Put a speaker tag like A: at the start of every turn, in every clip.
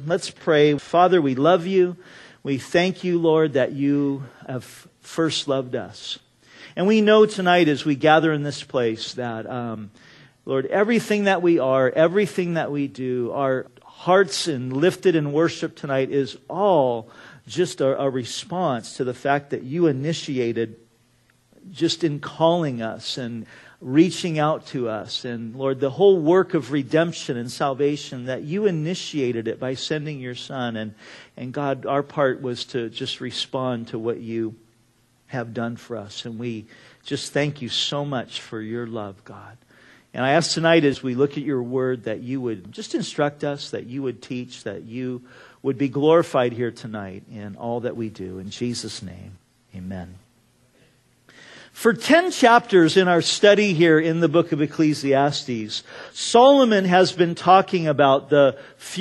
A: Let's pray. Father, we love you. We thank you, Lord, that you have first loved us. And we know tonight as we gather in this place that, Lord, everything that we are, everything that we do, our hearts and lifted in worship tonight is all just a response to the fact that you initiated just in calling us and reaching out to us. And Lord, the whole work of redemption and salvation, that you initiated it by sending your Son. And God, our part was to just respond to what you have done for us. And we just thank you so much for your love, God. And I ask tonight as we look at your word that you would just instruct us, that you would teach, that you would be glorified here tonight in all that we do. In Jesus' name, amen. For 10 chapters in our study here in the book of Ecclesiastes, Solomon has been talking about the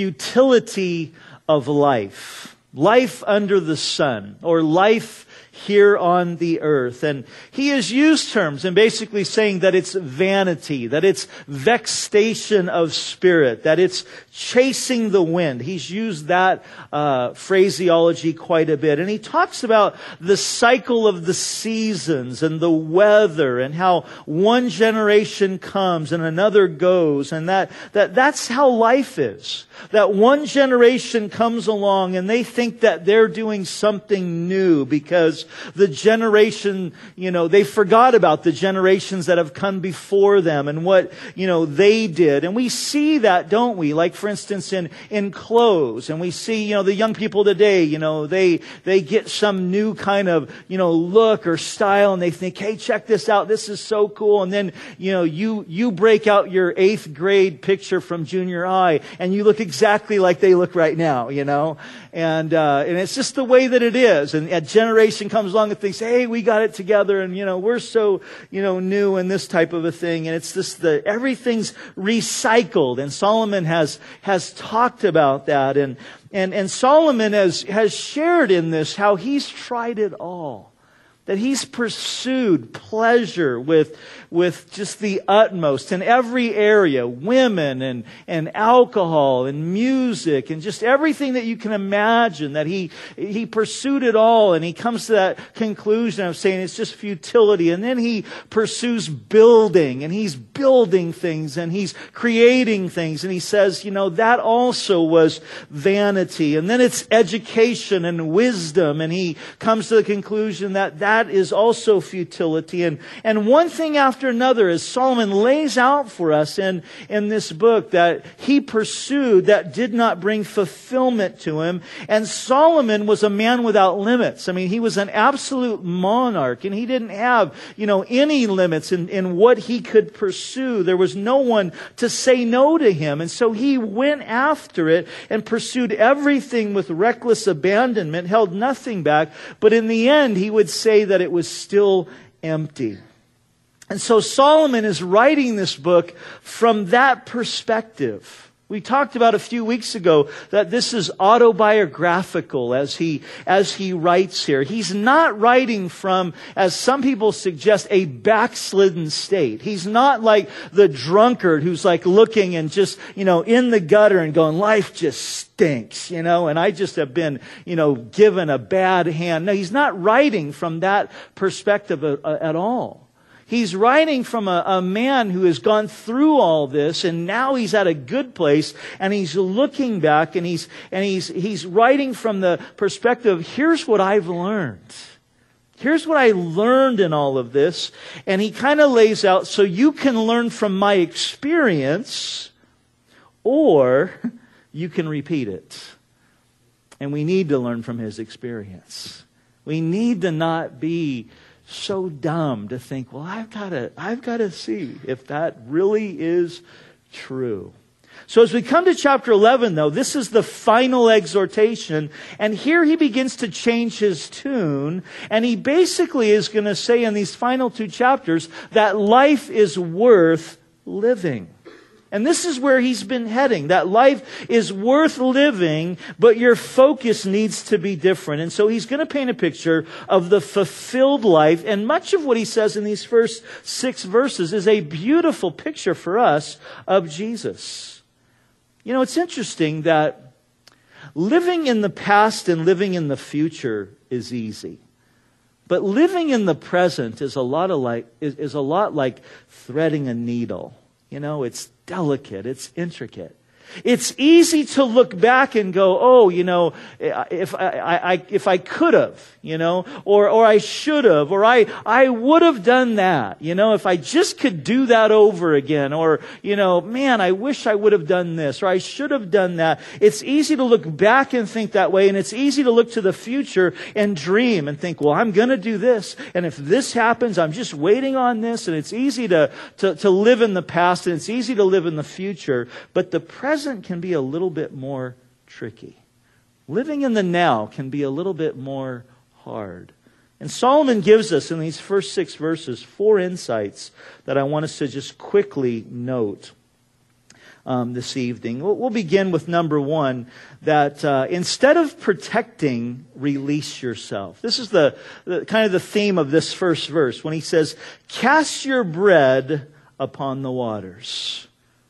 A: futility of life. Life under the sun, or life here on the earth. And he has used terms and basically saying that it's vanity, that it's vexation of spirit, that it's chasing the wind. He's used that phraseology quite a bit. And he talks about the cycle of the seasons and the weather and how one generation comes and another goes. And that's how life is. That one generation comes along and they think that they're doing something new because the generation, they forgot about the generations that have come before them and what, they did. And we see that, don't we? Like, for instance, in clothes. And we see, the young people today, they get some new kind of, look or style and they think, hey, check this out. This is so cool. And then, you break out your 8th grade picture from junior high and you look exactly like they look right now, And it's just the way that it is. And a generation comes along and thinks, hey, we got it together and, we're so, new and this type of a thing. And it's just everything's recycled. And Solomon has talked about that. And Solomon has shared in this how he's tried it all. That he's pursued pleasure with just the utmost in every area, women and alcohol and music and just everything that you can imagine, that he pursued it all, and he comes to that conclusion of saying it's just futility. And then he pursues building, and he's building things and he's creating things, and he says, that also was vanity. And then it's education and wisdom, and he comes to the conclusion that is also futility. And one thing after another, as Solomon lays out for us in this book, that he pursued that did not bring fulfillment to him. And Solomon was a man without limits. I mean, he was an absolute monarch, and he didn't have, any limits in what he could pursue. There was no one to say no to him. And so he went after it and pursued everything with reckless abandonment, held nothing back. But in the end, he would say that it was still empty. And so Solomon is writing this book from that perspective. We talked about a few weeks ago that this is autobiographical as he writes here. He's not writing from, as some people suggest, a backslidden state. He's not like the drunkard who's like looking and just, in the gutter and going, life just stinks, and I just have been, given a bad hand. No, he's not writing from that perspective at all. He's writing from a man who has gone through all this, and now he's at a good place, and he's looking back, and he's writing from the perspective, here's what I've learned. Here's what I learned in all of this. And he kind of lays out, so you can learn from my experience, or you can repeat it. And we need to learn from his experience. We need to not be so dumb to think, well, I've got to see if that really is true. So as we come to chapter 11, though, this is the final exhortation. And here he begins to change his tune. And he basically is going to say in these final 2 chapters that life is worth living. And this is where he's been heading, that life is worth living, but your focus needs to be different. And so he's going to paint a picture of the fulfilled life. And much of what he says in these first 6 verses is a beautiful picture for us of Jesus. It's interesting that Living in the past and living in the future is easy. But living in the present is a lot like threading a needle. You know, it's delicate, it's intricate. It's easy to look back and go, oh, you know, if I could have, you know, or I should have, or I would have done that, you know, if I just could do that over again, or, you know, man, I wish I would have done this, or I should have done that. It's easy to look back and think that way, and it's easy to look to the future and dream and think, well, I'm going to do this, and if this happens, I'm just waiting on this, and it's easy to live in the past, and it's easy to live in the future, but the present can be a little bit more tricky. Living in the now can be a little bit more hard. And Solomon gives us in these first 6 verses 4 insights that I want us to just quickly note this evening. We'll begin with number 1, that instead of protecting, release yourself. This is the kind of the theme of this first verse when he says, cast your bread upon the waters.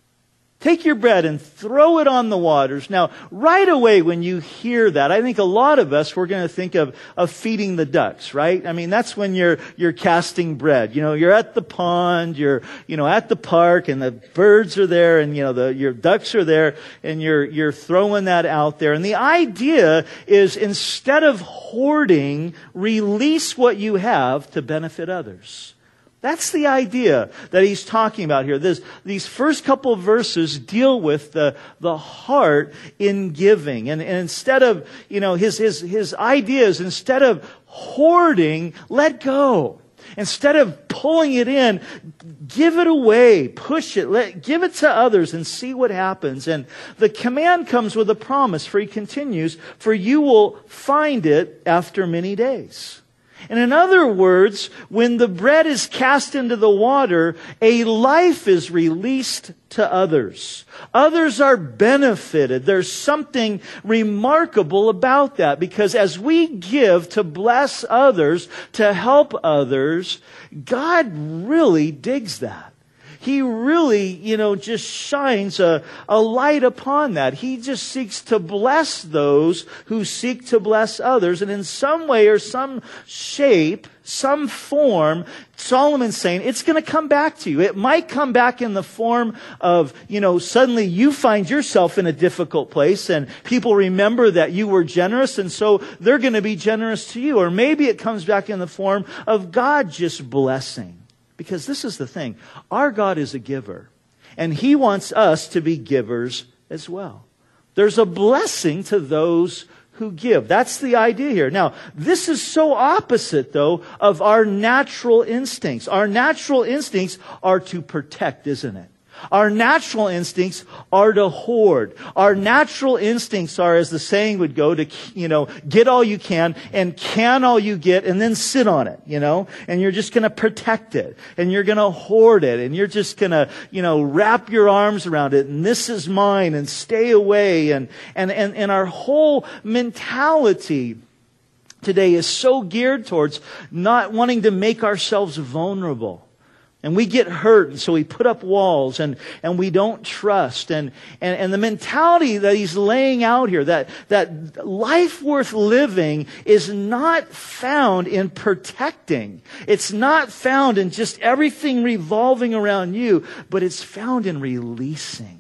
A: Take your bread and throw it on the waters. Now, right away when you hear that, I think a lot of us, we're going to think of feeding the ducks, right? I mean, that's when you're casting bread. You know, you're at the pond, you're, you know, at the park, and the birds are there, and, you know, your ducks are there, and you're throwing that out there. And the idea is, instead of hoarding, release what you have to benefit others. That's the idea that he's talking about here. These first couple of verses deal with the heart in giving. And instead of, you know, his idea is, instead of hoarding, let go. Instead of pulling it in, give it away, push it, give it to others and see what happens. And the command comes with a promise, for he continues, for you will find it after many days. And in other words, when the bread is cast into the water, a life is released to others. Others are benefited. There's something remarkable about that, because as we give to bless others, to help others, God really digs that. He really, you know, just shines a light upon that. He just seeks to bless those who seek to bless others. And in some way or some shape, some form, Solomon's saying it's going to come back to you. It might come back in the form of, you know, suddenly you find yourself in a difficult place and people remember that you were generous, and so they're going to be generous to you. Or maybe it comes back in the form of God just blessing. Because this is the thing. Our God is a giver. And He wants us to be givers as well. There's a blessing to those who give. That's the idea here. Now, this is so opposite, though, of our natural instincts. Our natural instincts are to protect, isn't it? Our natural instincts are to hoard. Our natural instincts are, as the saying would go, to, you know, get all you can and can all you get and then sit on it, you know, and you're just going to protect it and you're going to hoard it and you're just going to, you know, wrap your arms around it and this is mine and stay away. And our whole mentality today is so geared towards not wanting to make ourselves vulnerable. And we get hurt, and so we put up walls, and we don't trust. And the mentality that he's laying out here, that life worth living is not found in protecting. It's not found in just everything revolving around you, but it's found in releasing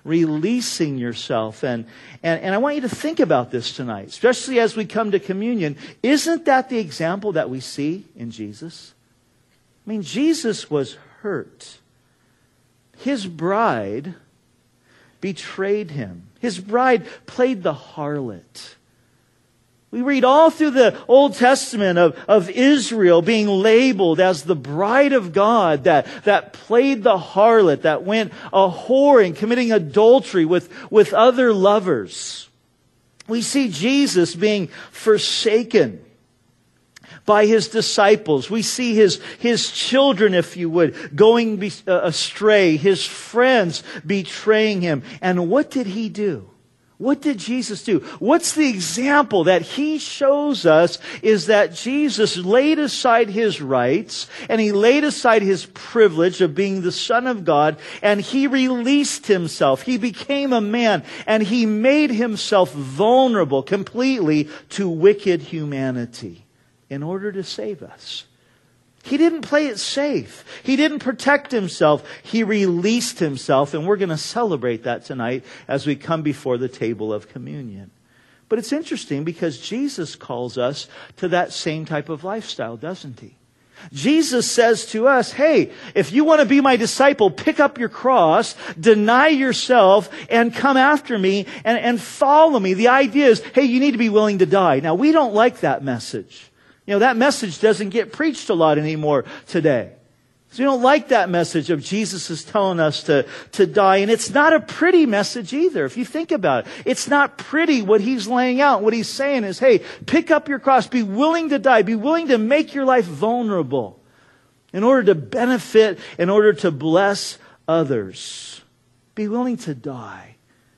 A: yourself. And I want you to think about this tonight, especially as we come to communion. Isn't that the example that we see in Jesus? I mean, Jesus was hurt. His bride betrayed him. His bride played the harlot. We read all through the Old Testament of Israel being labeled as the bride of God that played the harlot, that went a-whoring, committing adultery with other lovers. We see Jesus being forsaken by His disciples. We see His children, if you would, going astray. His friends betraying Him. And what did He do? What did Jesus do? What's the example that He shows us is that Jesus laid aside His rights and He laid aside His privilege of being the Son of God, and He released Himself. He became a man and He made Himself vulnerable completely to wicked humanity in order to save us. He didn't play it safe. He didn't protect Himself. He released Himself, and we're going to celebrate that tonight as we come before the table of communion. But it's interesting because Jesus calls us to that same type of lifestyle, doesn't He? Jesus says to us, hey, if you want to be my disciple, pick up your cross, deny yourself, and come after me and follow me. The idea is, hey, you need to be willing to die. Now, we don't like that message. You know, that message doesn't get preached a lot anymore today. So we don't like that message of Jesus is telling us to die. And it's not a pretty message either. If you think about it, it's not pretty what He's laying out. What He's saying is, hey, pick up your cross. Be willing to die. Be willing to make your life vulnerable in order to benefit, in order to bless others. Be willing to die.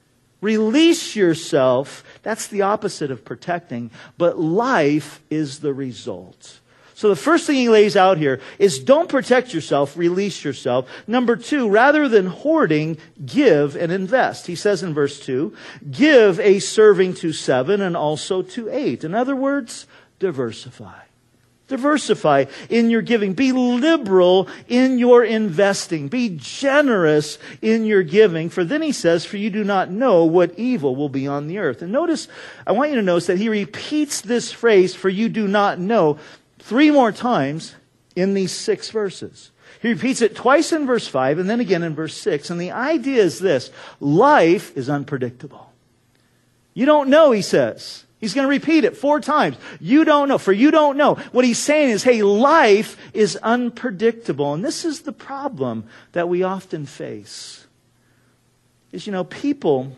A: Release yourself. That's the opposite of protecting. But life is the result. So the first thing He lays out here is don't protect yourself, release yourself. Number 2, rather than hoarding, give and invest. He says in verse 2, give a serving to 7 and also to 8. In other words, diversify. Diversify in your giving. Be liberal in your investing. Be generous in your giving. For then He says, for you do not know what evil will be on the earth. And notice, I want you to notice that He repeats this phrase, for you do not know, 3 more times in these 6 verses. He repeats it twice in verse 5 and then again in verse 6. And the idea is this: life is unpredictable. You don't know, He says. He's going to repeat it 4 times. You don't know. For you don't know. What He's saying is, hey, life is unpredictable. And this is the problem that we often face. Is, people,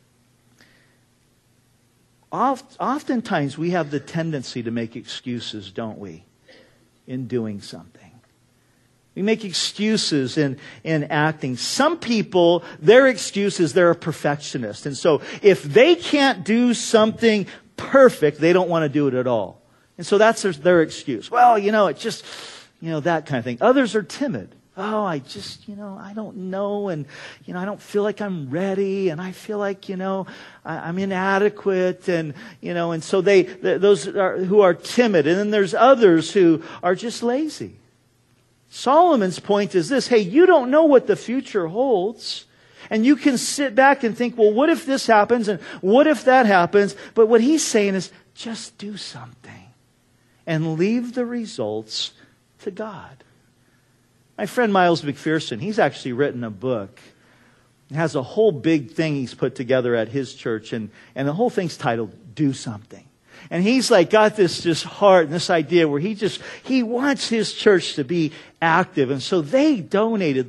A: oftentimes we have the tendency to make excuses, don't we, in doing something. We make excuses in acting. Some people, their excuse is they're a perfectionist. And so if they can't do something perfect, they don't want to do it at all. And so that's their excuse. Well, it's just, that kind of thing. Others are timid. Oh, I just, I don't know. And, I don't feel like I'm ready. And I feel like, I'm inadequate. And, and so those who are timid. And then there's others who are just lazy. Solomon's point is this: hey, you don't know what the future holds. And you can sit back and think, well, what if this happens? And what if that happens? But what he's saying is, just do something. And leave the results to God. My friend Miles McPherson, he's actually written a book. It has a whole big thing he's put together at his church. And the whole thing's titled, Do Something. And he's got this heart and this idea where he wants his church to be active. And so they donated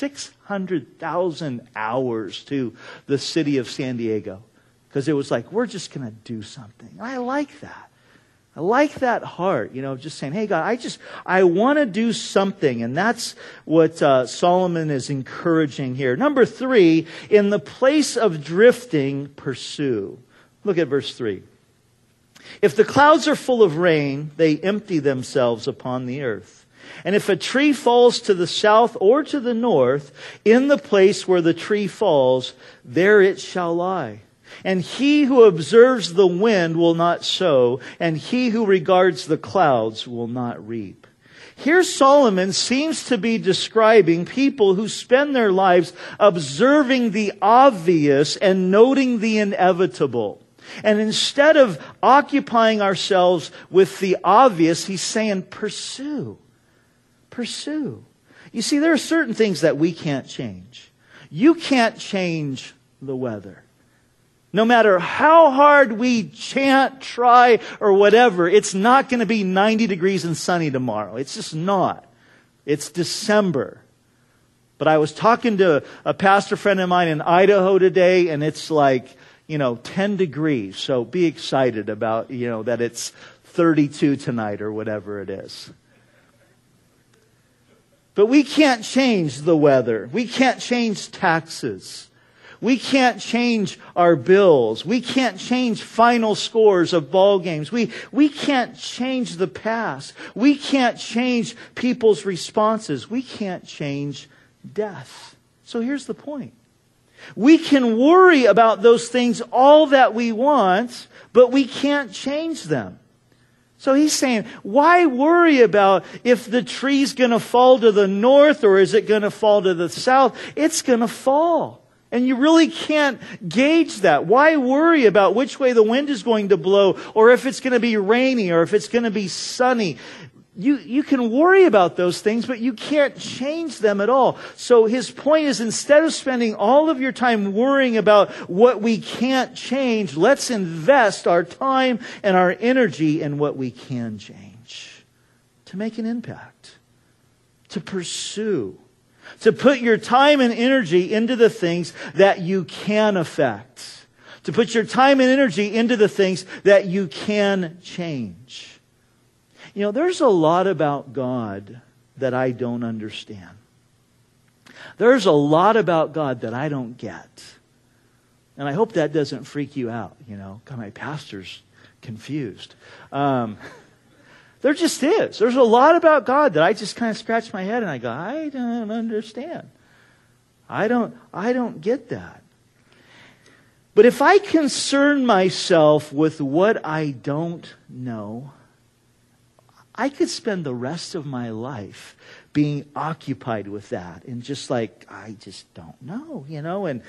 A: 600,000 hours to the city of San Diego. Because it was we're just going to do something. And I like that. I like that heart, just saying, hey God, I want to do something. And that's what Solomon is encouraging here. Number 3, in the place of drifting, pursue. Look at verse 3. If the clouds are full of rain, they empty themselves upon the earth. And if a tree falls to the south or to the north, in the place where the tree falls, there it shall lie. And he who observes the wind will not sow, and he who regards the clouds will not reap. Here Solomon seems to be describing people who spend their lives observing the obvious and noting the inevitable. And instead of occupying ourselves with the obvious, he's saying, pursue. Pursue. You see, there are certain things that we can't change. You can't change the weather. No matter how hard we chant, try, or whatever, it's not going to be 90 degrees and sunny tomorrow. It's just not. It's December. But I was talking to a pastor friend of mine in Idaho today, and it's 10 degrees. So be excited about, that it's 32 tonight or whatever it is. But we can't change the weather. We can't change taxes. We can't change our bills. We can't change final scores of ball games. We can't change the past. We can't change people's responses. We can't change death. So here's the point. We can worry about those things all that we want, but we can't change them. So he's saying, why worry about if the tree's going to fall to the north or is it going to fall to the south? It's going to fall. And you really can't gauge that. Why worry about which way the wind is going to blow or if it's going to be rainy or if it's going to be sunny? You can worry about those things, but you can't change them at all. So his point is, instead of spending all of your time worrying about what we can't change, let's invest our time and our energy in what we can change. To make an impact. To pursue. To put your time and energy into the things that you can affect. To put your time and energy into the things that you can change. You know, there's a lot about God that I don't understand. There's a lot about God that I don't get. And I hope that doesn't freak you out, you know. God, my pastor's confused. There just is. There's a lot about God that I just kind of scratch my head and I go, I don't understand. I don't get that. But if I concern myself with what I don't know, I could spend the rest of my life being occupied with that and just like, I just don't know, you know, and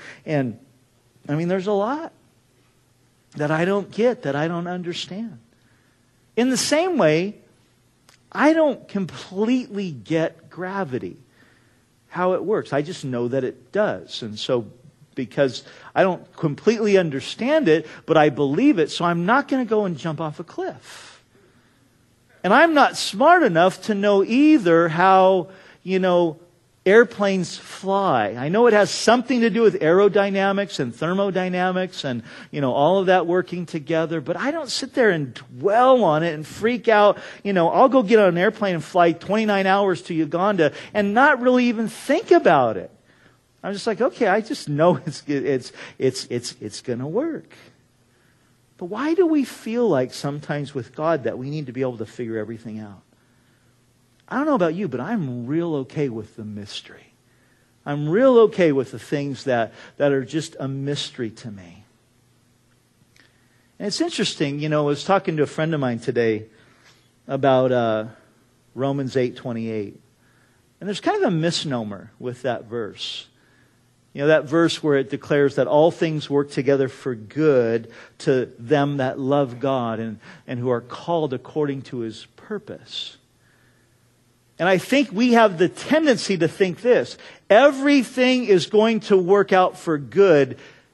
A: I mean, there's a lot that I don't get, that I don't understand. In the same way, I don't completely get gravity, how it works. I just know that it does. And so because I don't completely understand it, but I believe it, so I'm not going to go and jump off a cliff. And I'm not smart enough to know either how, you know, airplanes fly. I know it has something to do with aerodynamics and thermodynamics and, you know, all of that working together. But I don't sit there and dwell on it and freak out. You know, I'll go get on an airplane and fly 29 hours to Uganda and not really even think about it. I'm just like, okay, I just know it's going to work. But why do we feel like sometimes with God that we need to be able to figure everything out? I don't know about you, but I'm real okay with the mystery. I'm real okay with the things that are just a mystery to me. And it's interesting, you know, I was talking to a friend of mine today about Romans 8:28. And there's kind of a misnomer with that verse. You know, that verse where it declares that all things work together for good to them that love God and who are called according to His purpose. And I think we have the tendency to think this. Everything is going to work out for good,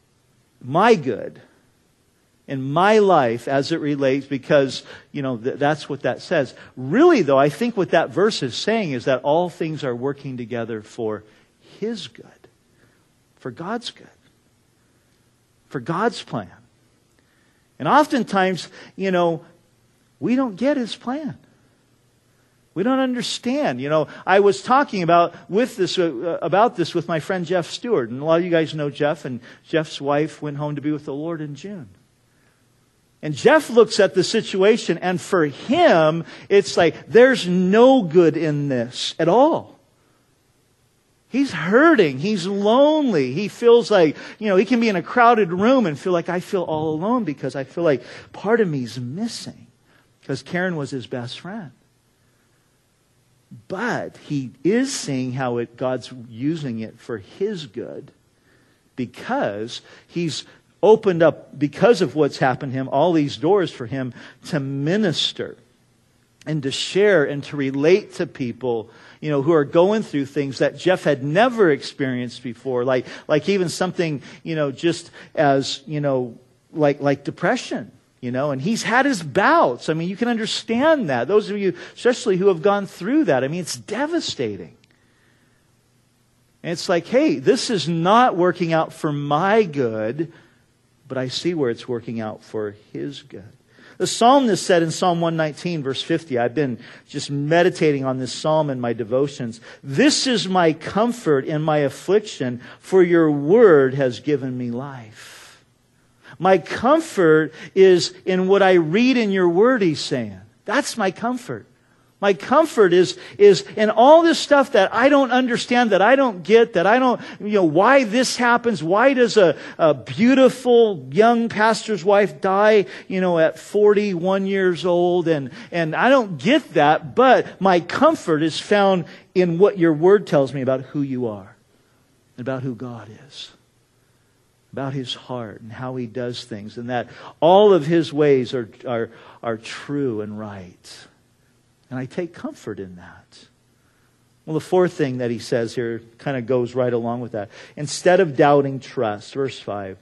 A: in my life as it relates, because, you know, that's what that says. Really, though, I think what that verse is saying is that all things are working together for His good. For God's good. For God's plan. And oftentimes, you know, we don't get His plan. We don't understand. You know, I was talking about this with my friend Jeff Stewart. And a lot of you guys know Jeff. And Jeff's wife went home to be with the Lord in June. And Jeff looks at the situation, and for him, it's like, there's no good in this at all. He's hurting. He's lonely. He feels like, you know, he can be in a crowded room and feel like, I feel all alone because I feel like part of me's missing. Because Karen was his best friend. But he is seeing how God's using it for His good. Because He's opened up, because of what's happened to him, all these doors for him to minister. And to share and to relate to people, you know, who are going through things that Jeff had never experienced before. Like even something, you know, just as, you know, like depression, you know, and he's had his bouts. I mean, you can understand that. Those of you, especially who have gone through that, I mean, it's devastating. And it's like, hey, this is not working out for my good, but I see where it's working out for His good. The psalmist said in Psalm 119, verse 50, I've been just meditating on this psalm in my devotions. This is my comfort in my affliction, for your word has given me life. My comfort is in what I read in your word, he's saying. That's my comfort. My comfort is in all this stuff that I don't understand, that I don't get, that I don't, why this happens. Why does a beautiful young pastor's wife die, at 41 years old? And I don't get that, but my comfort is found in what your word tells me about who you are, about who God is, about his heart and how he does things, and that all of his ways are true and right. And I take comfort in that. Well, the fourth thing that he says here kind of goes right along with that. Instead of doubting, trust. Verse 5.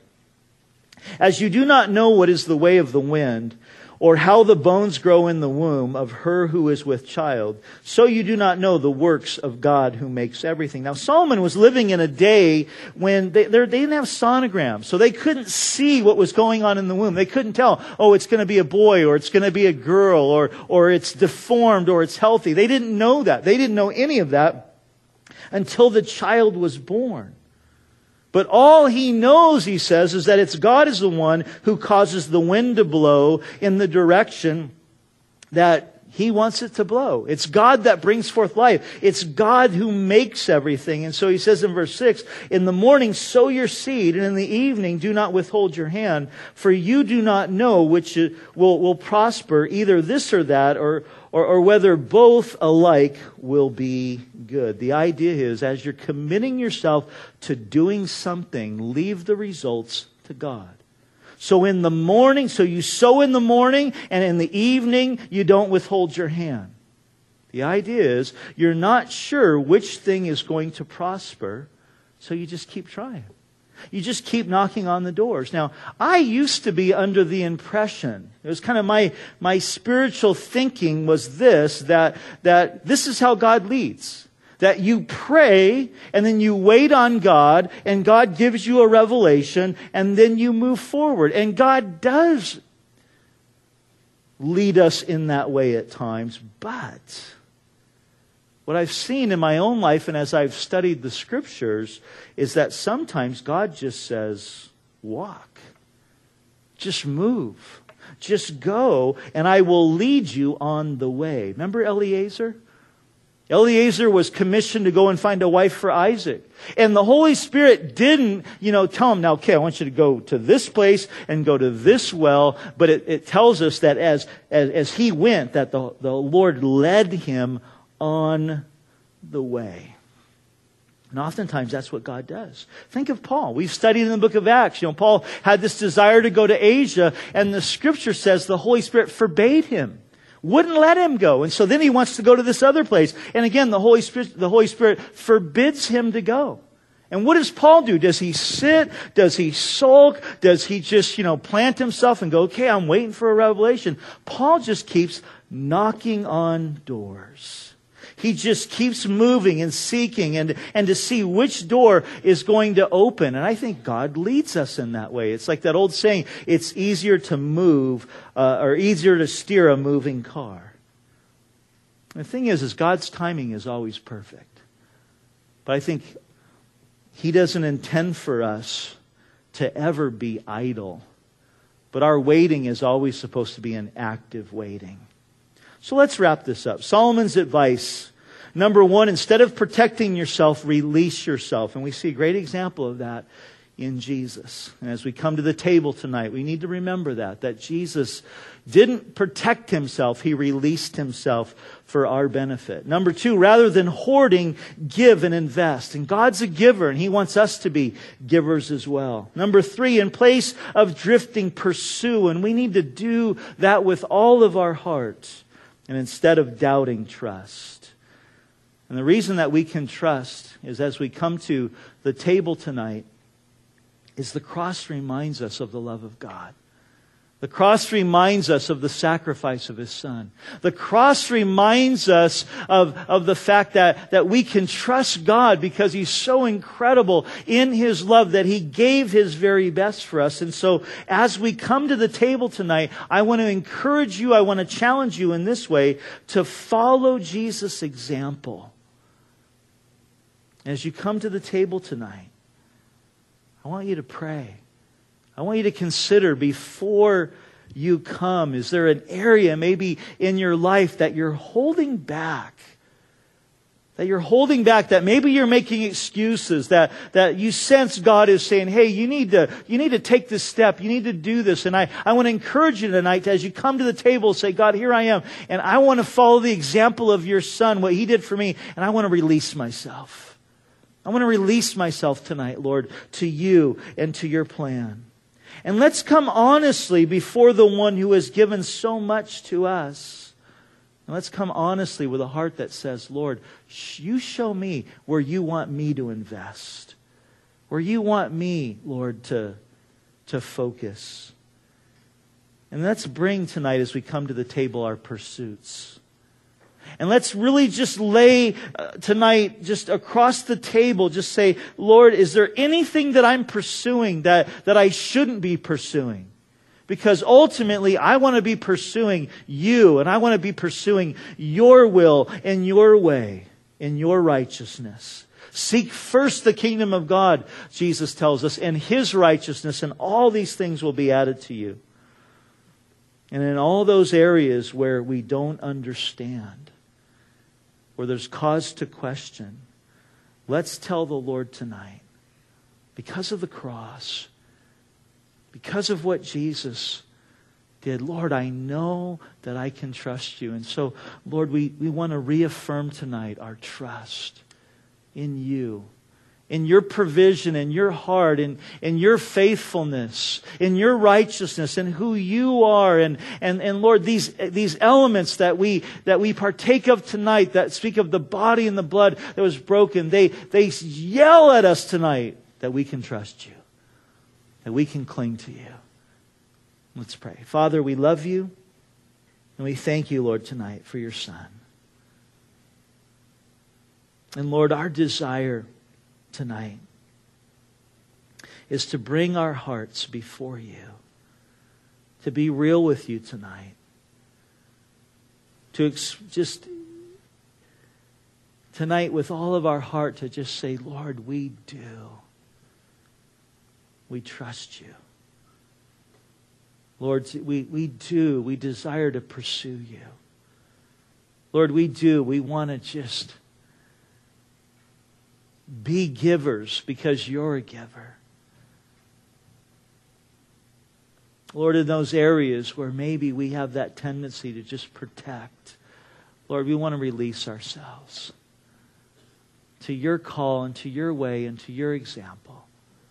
A: As you do not know what is the way of the wind, or how the bones grow in the womb of her who is with child, so you do not know the works of God who makes everything. Now, Solomon was living in a day when they didn't have sonograms, so they couldn't see what was going on in the womb. They couldn't tell, it's going to be a boy, or it's going to be a girl, or it's deformed, or it's healthy. They didn't know that. They didn't know any of that until the child was born. But all he knows, he says, is that it's God is the one who causes the wind to blow in the direction that he wants it to blow. It's God that brings forth life. It's God who makes everything. And so he says in verse 6, in the morning sow your seed, and in the evening do not withhold your hand, for you do not know which will prosper, either this or that, or whether both alike will be good. The idea is, as you're committing yourself to doing something, leave the results to God. So in the morning, so you sow in the morning, and in the evening, you don't withhold your hand. The idea is, you're not sure which thing is going to prosper, so you just keep trying. You just keep knocking on the doors. Now, I used to be under the impression, it was kind of my spiritual thinking was this, that this is how God leads. That you pray, and then you wait on God, and God gives you a revelation, and then you move forward. And God does lead us in that way at times, but what I've seen in my own life and as I've studied the Scriptures is that sometimes God just says, walk. Just move. Just go, and I will lead you on the way. Remember Eliezer? Eliezer was commissioned to go and find a wife for Isaac. And the Holy Spirit didn't, tell him, now, okay, I want you to go to this place and go to this well. But it tells us that as he went, that the Lord led him on the way. And oftentimes that's what God does. Think of Paul. We've studied in the book of Acts. Paul had this desire to go to Asia, and the Scripture says the Holy Spirit forbade him. Wouldn't let him go. And so then he wants to go to this other place. And again, the Holy Spirit forbids him to go. And what does Paul do? Does he sit? Does he sulk? Does he just, plant himself and go, okay, I'm waiting for a revelation? Paul just keeps knocking on doors. He just keeps moving and seeking and to see which door is going to open. And I think God leads us in that way. It's like that old saying, it's easier to move or easier to steer a moving car. And the thing is God's timing is always perfect. But I think He doesn't intend for us to ever be idle. But our waiting is always supposed to be an active waiting. So let's wrap this up. Solomon's advice. Number one, instead of protecting yourself, release yourself. And we see a great example of that in Jesus. And as we come to the table tonight, we need to remember that Jesus didn't protect Himself. He released Himself for our benefit. Number two, rather than hoarding, give and invest. And God's a giver, and He wants us to be givers as well. Number three, in place of drifting, pursue. And we need to do that with all of our hearts. And instead of doubting, trust. And the reason that we can trust is as we come to the table tonight, is the cross reminds us of the love of God. The cross reminds us of the sacrifice of His Son. The cross reminds us of the fact that we can trust God because He's so incredible in His love that He gave His very best for us. And so as we come to the table tonight, I want to encourage you, I want to challenge you in this way to follow Jesus' example. As you come to the table tonight, I want you to pray. I want you to consider before you come, is there an area maybe in your life that you're holding back? That maybe you're making excuses, that you sense God is saying, hey, you need to take this step, you need to do this. And I want to encourage you tonight as you come to the table, say, God, here I am, and I want to follow the example of your Son, what He did for me, and I want to release myself. I want to release myself tonight, Lord, to you and to your plan. And let's come honestly before the one who has given so much to us. And let's come honestly with a heart that says, Lord, you show me where you want me to invest. Where you want me, Lord, to focus. And let's bring tonight, as we come to the table, our pursuits. And let's really just lay tonight, just across the table, just say, Lord, is there anything that I'm pursuing that I shouldn't be pursuing? Because ultimately, I want to be pursuing you, and I want to be pursuing your will and your way and your righteousness. Seek first the kingdom of God, Jesus tells us, and His righteousness, and all these things will be added to you. And in all those areas where we don't understand, where there's cause to question, let's tell the Lord tonight, because of the cross, because of what Jesus did, Lord, I know that I can trust you. And so, Lord, we want to reaffirm tonight our trust in you, in your provision, in your heart, in your faithfulness, in your righteousness, and who you are. And Lord, these elements that we partake of tonight, that speak of the body and the blood that was broken, they yell at us tonight that we can trust you, that we can cling to you. Let's pray. Father, we love you, and we thank you, Lord, tonight for your Son. And Lord, our desire tonight is to bring our hearts before you, to be real with you tonight, to just tonight with all of our heart to just say, Lord, we trust you. Lord, we desire to pursue you. Lord, we want to just be givers because you're a giver. Lord, in those areas where maybe we have that tendency to just protect, Lord, we want to release ourselves to your call and to your way and to your example.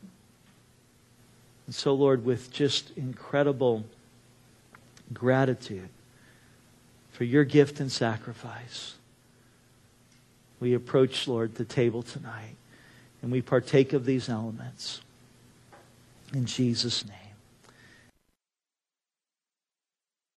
A: And so, Lord, with just incredible gratitude for your gift and sacrifice, we approach, Lord, the table tonight, and we partake of these elements. In Jesus' name.